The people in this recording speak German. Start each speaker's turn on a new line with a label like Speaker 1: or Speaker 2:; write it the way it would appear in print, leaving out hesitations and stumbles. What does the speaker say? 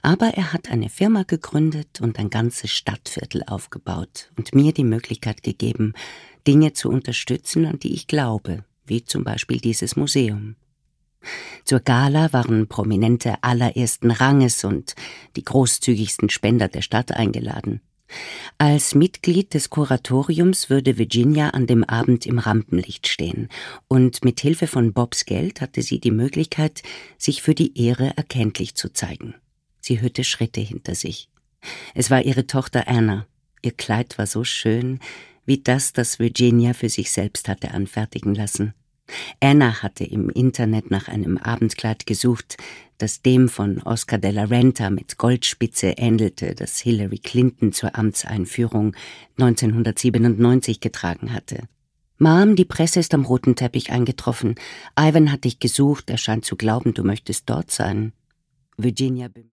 Speaker 1: Aber er hat eine Firma gegründet und ein ganzes Stadtviertel aufgebaut und mir die Möglichkeit gegeben, Dinge zu unterstützen, an die ich glaube, wie zum Beispiel dieses Museum. Zur Gala waren Prominente allerersten Ranges und die großzügigsten Spender der Stadt eingeladen. Als Mitglied des Kuratoriums würde Virginia an dem Abend im Rampenlicht stehen, und mit Hilfe von Bobs Geld hatte sie die Möglichkeit, sich für die Ehre erkenntlich zu zeigen. Sie hörte Schritte hinter sich. Es war ihre Tochter Anna. Ihr Kleid war so schön, wie das Virginia für sich selbst hatte anfertigen lassen. Anna hatte im Internet nach einem Abendkleid gesucht, das dem von Oscar de la Renta mit Goldspitze ähnelte, das Hillary Clinton zur Amtseinführung 1997 getragen hatte. »Mom, die Presse ist am roten Teppich eingetroffen. Ivan hat dich gesucht, er scheint zu glauben, du möchtest dort sein.« Virginia